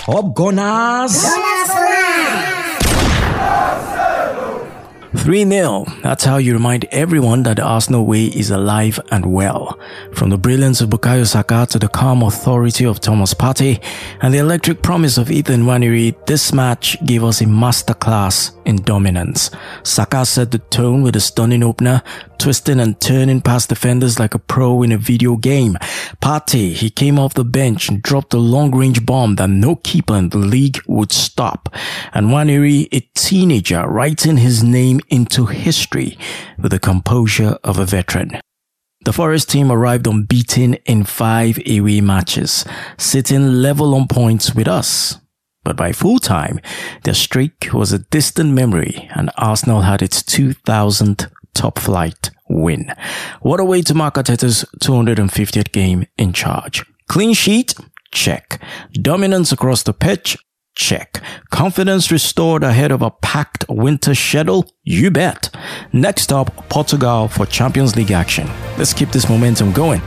Up Gunners! 3-0. That's how you remind everyone that the Arsenal way is alive and well. From the brilliance of Bukayo Saka to the calm authority of Thomas Partey and the electric promise of Ethan Nwaneri, this match gave us a masterclass in dominance. Saka set the tone with a stunning opener, twisting and turning past defenders like a pro in a video game. Partey, he came off the bench and dropped a long-range bomb that no keeper in the league would stop. And Nwaneri, a teenager, writing his name into history with the composure of a veteran. The Forest team arrived unbeaten in 5 away matches, sitting level on points with us. But by full time, their streak was a distant memory and Arsenal had its 2000th top flight win. What a way to mark Arteta's 250th game in charge. Clean sheet? Check. Dominance across the pitch? Check. Confidence restored ahead of a packed winter schedule? You bet. Next up, Portugal for Champions League action. Let's keep this momentum going.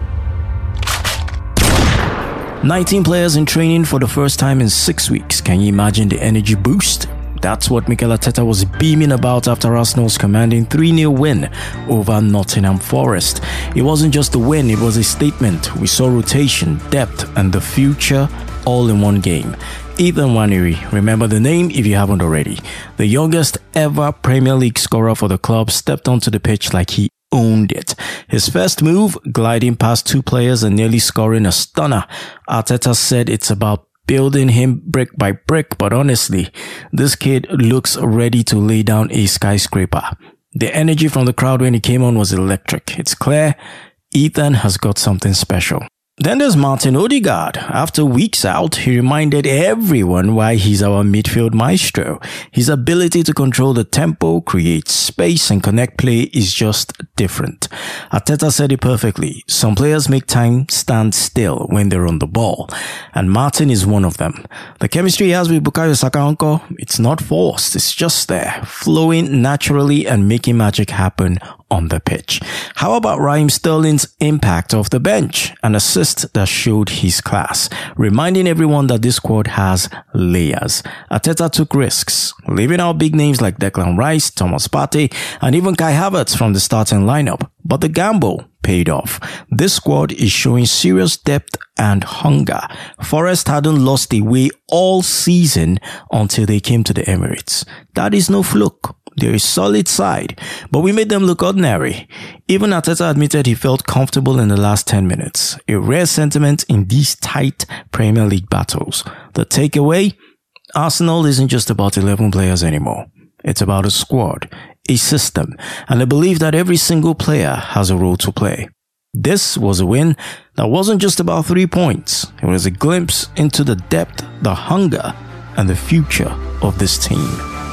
19 players in training for the first time in 6 weeks. Can you imagine the energy boost? That's what Mikel Arteta was beaming about after Arsenal's commanding 3-0 win over Nottingham Forest. It wasn't just a win, it was a statement. We saw rotation, depth, and the future all in one game. Ethan Nwaneri, remember the name if you haven't already. The youngest ever Premier League scorer for the club stepped onto the pitch like he owned it. His first move, gliding past 2 players and nearly scoring a stunner. Arteta said it's about building him brick by brick, but honestly, this kid looks ready to lay down a skyscraper. The energy from the crowd when he came on was electric. It's clear Ethan has got something special. Then there's Martin Odegaard. After weeks out, he reminded everyone why he's our midfield maestro. His ability to control the tempo, create space, and connect play is just different. Arteta said it perfectly. Some players make time stand still when they're on the ball, and Martin is one of them. The chemistry he has with Bukayo Saka, it's not forced, it's just there, flowing naturally and making magic happen on the pitch. How about Raheem Sterling's impact off the bench? An assist that showed his class, reminding everyone that this squad has layers. Arteta took risks, leaving out big names like Declan Rice, Thomas Partey, and even Kai Havertz from the starting lineup. But the gamble paid off. This squad is showing serious depth and hunger. Forest hadn't lost a way all season until they came to the Emirates. That is no fluke. They're a solid side, but we made them look ordinary. Even Arteta admitted he felt comfortable in the last 10 minutes. A rare sentiment in these tight Premier League battles. The takeaway? Arsenal isn't just about 11 players anymore. It's about a squad, a system, and a belief that every single player has a role to play. This was a win that wasn't just about 3 points. It was a glimpse into the depth, the hunger, and the future of this team.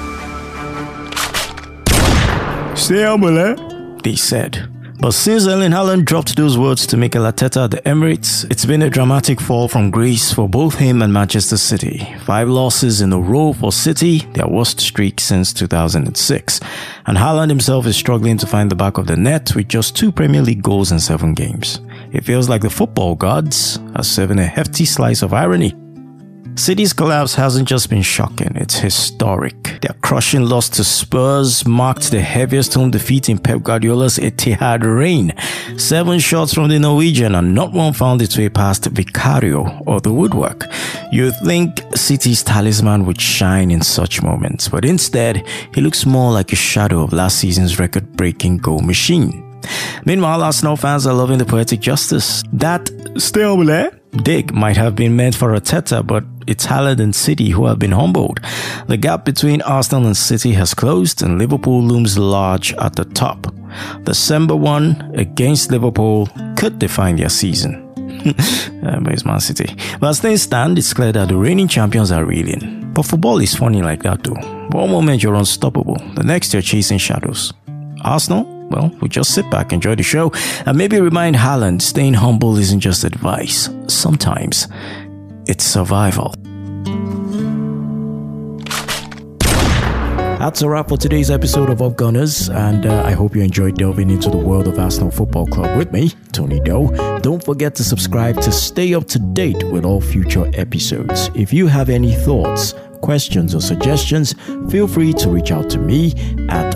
Stay humble, they said. But since Erling Haaland dropped those words to Mikel Arteta at the Emirates, it's been a dramatic fall from grace for both him and Manchester City. 5 losses in a row for City, their worst streak since 2006. And Haaland himself is struggling to find the back of the net with just 2 Premier League goals in 7 games. It feels like the football gods are serving a hefty slice of irony. City's collapse hasn't just been shocking, it's historic. Their crushing loss to Spurs marked the heaviest home defeat in Pep Guardiola's Etihad reign. 7 shots from the Norwegian and not one found its way past Vicario or the woodwork. You'd think City's talisman would shine in such moments, but instead, he looks more like a shadow of last season's record-breaking goal machine. Meanwhile, Arsenal fans are loving the poetic justice. That still dig might have been meant for Arteta, but it's Haaland and City who have been humbled. The gap between Arsenal and City has closed and Liverpool looms large at the top. December 1 against Liverpool could define their season. But it's Man City. But as things stand, it's clear that the reigning champions are reeling. But football is funny like that though. One moment you're unstoppable, the next you're chasing shadows. Arsenal? Well, we just sit back, enjoy the show, and maybe remind Haaland staying humble isn't just advice. Sometimes it's survival. That's a wrap for today's episode of Up Gunners, and I hope you enjoyed delving into the world of Arsenal Football Club with me, Tony Doe. Don't forget to subscribe to stay up to date with all future episodes. If you have any thoughts, questions or suggestions, feel free to reach out to me at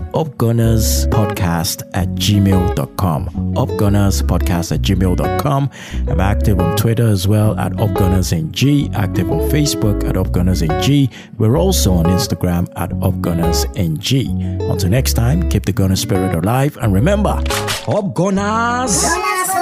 upgunnerspodcast@gmail.com. upgunnerspodcast@gmail.com. I'm active on Twitter as well at upgunnersng, active on Facebook at upgunnersng. We're also on Instagram at upgunnersng. Until next time, keep the Gunner spirit alive, and remember, Up Gunners!